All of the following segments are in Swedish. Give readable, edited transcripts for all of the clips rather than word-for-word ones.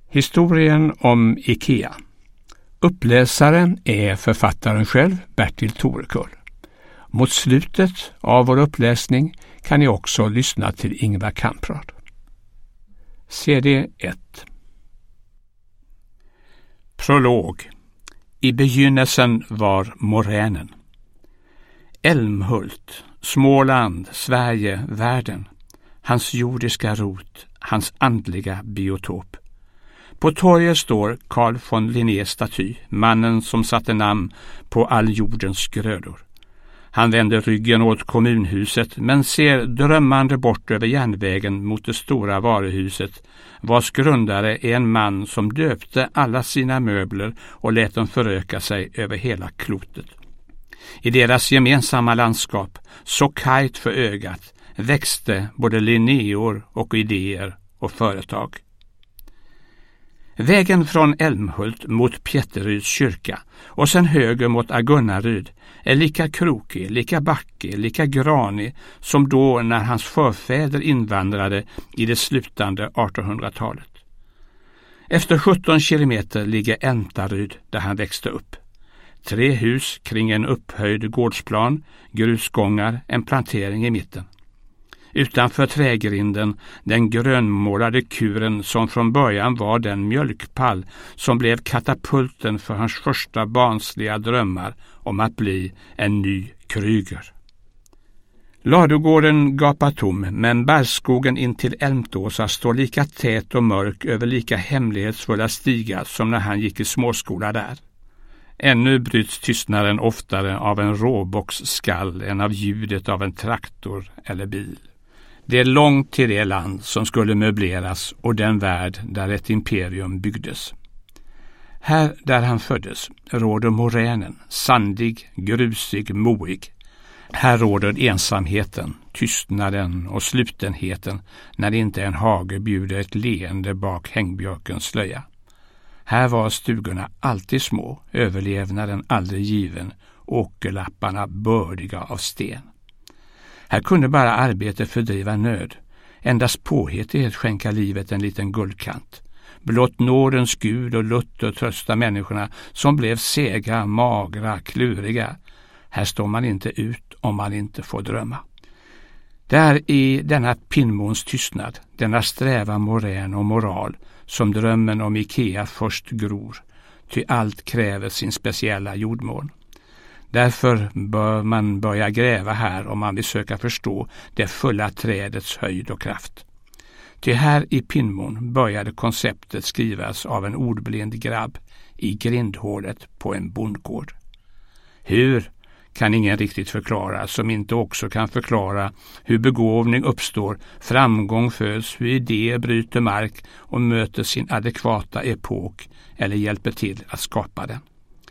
Historien om IKEA. Uppläsaren är författaren själv, Bertil Torekull. Mot slutet av vår uppläsning kan ni också lyssna till Ingvar Kamprad. CD 1. Prolog. I begynnelsen var moränen. Älmhult, Småland, Sverige, världen. Hans jordiska rot, hans andliga biotop. På torget står Carl von Linnés staty, mannen som satte namn på all jordens grödor. Han vänder ryggen åt kommunhuset men ser drömmande bort över järnvägen mot det stora varuhuset, vars grundare är en man som döpte alla sina möbler och lät dem föröka sig över hela klotet. I deras gemensamma landskap, så kajt för ögat, växte både linnéor och idéer och företag. Vägen från Älmhult mot Pjätteryds kyrka och sen höger mot Agunnaryd är lika krokig, lika backig, lika granig som då när hans förfäder invandrade i det slutande 1800-talet. Efter 17 kilometer ligger Äntaryd där han växte upp. 3 hus kring en upphöjd gårdsplan, grusgångar, en plantering i mitten. Utanför trägrinden den grönmålade kuren som från början var den mjölkpall som blev katapulten för hans första barnsliga drömmar om att bli en ny Kryger. Ladugården gapar tom, men bergskogen in till Älmtåsa står lika tät och mörk över lika hemlighetsfulla stigar som när han gick i småskola där. Ännu bryts tystnaden oftare av en råbocks skall än av ljudet av en traktor eller bil. Det är långt till det land som skulle möbleras och den värld där ett imperium byggdes. Här där han föddes råder moränen, sandig, grusig, moig. Här råder ensamheten, tystnaden och slutenheten när inte en hage bjuder ett leende bak hängbjörkens slöja. Här var stugorna alltid små, överlevnaden aldrig given, åkerlapparna bördiga av sten. Här kunde bara arbete fördriva nöd, endast påhittighet skänka livet en liten guldkant. Blott nådens Gud och Luther trösta människorna som blev sega, magra, kluriga. Här står man inte ut om man inte får drömma. Där i denna pinnmåns tystnad, denna sträva morän och moral, som drömmen om IKEA först gror, ty allt kräver sin speciella jordmån. Därför bör man börja gräva här om man vill söka förstå det fulla trädets höjd och kraft. Ty här i pinnmån började konceptet skrivas av en ordblind grabb i grindhålet på en bondgård. Hur kan ingen riktigt förklara, som inte också kan förklara hur begåvning uppstår, framgång föds, hur idéer bryter mark och möter sin adekvata epok eller hjälper till att skapa den.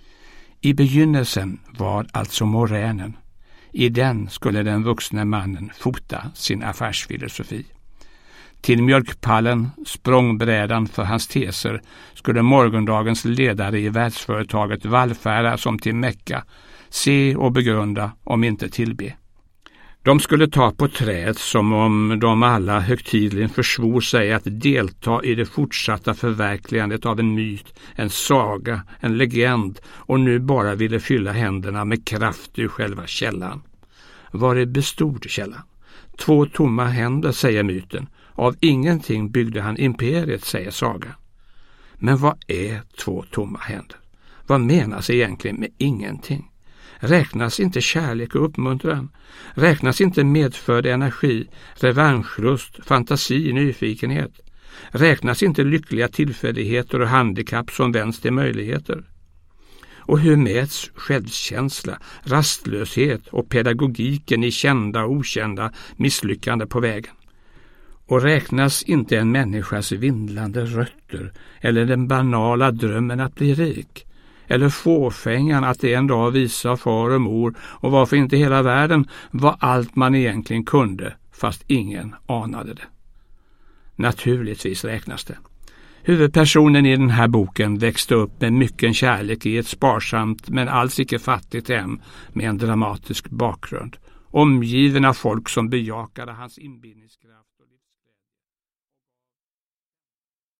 I begynnelsen var alltså moränen. I den skulle den vuxna mannen fota sin affärsfilosofi. Till mjölkpallen, språngbrädan för hans teser, skulle morgondagens ledare i världsföretaget vallfärda som till Mecka, se och begrunda, om inte tillbe. De skulle ta på träd som om de alla högtidligen försvor sig att delta i det fortsatta förverkligandet av en myt, en saga, en legend och nu bara ville fylla händerna med kraft ur själva källan. Var bestod källan? 2 tomma händer, säger myten. Av ingenting byggde han imperiet, säger saga. Men vad är 2 tomma händer? Vad menas egentligen med ingenting? Räknas inte kärlek och uppmuntran? Räknas inte medförd energi, revanschlust, fantasi, nyfikenhet? Räknas inte lyckliga tillfälligheter och handikapp som vänds till möjligheter? Och hur mäts självkänsla, rastlöshet och pedagogiken i kända och okända misslyckande på vägen? Och räknas inte en människas vindlande rötter eller den banala drömmen att bli rik? Eller fåfängan att det en dag visa far och mor och varför inte hela världen var allt man egentligen kunde fast ingen anade det. Naturligtvis räknas det. Huvudpersonen i den här boken växte upp med mycket kärlek i ett sparsamt men alls icke fattigt hem med en dramatisk bakgrund. Omgiven av folk som bejakade hans inbildningskraft.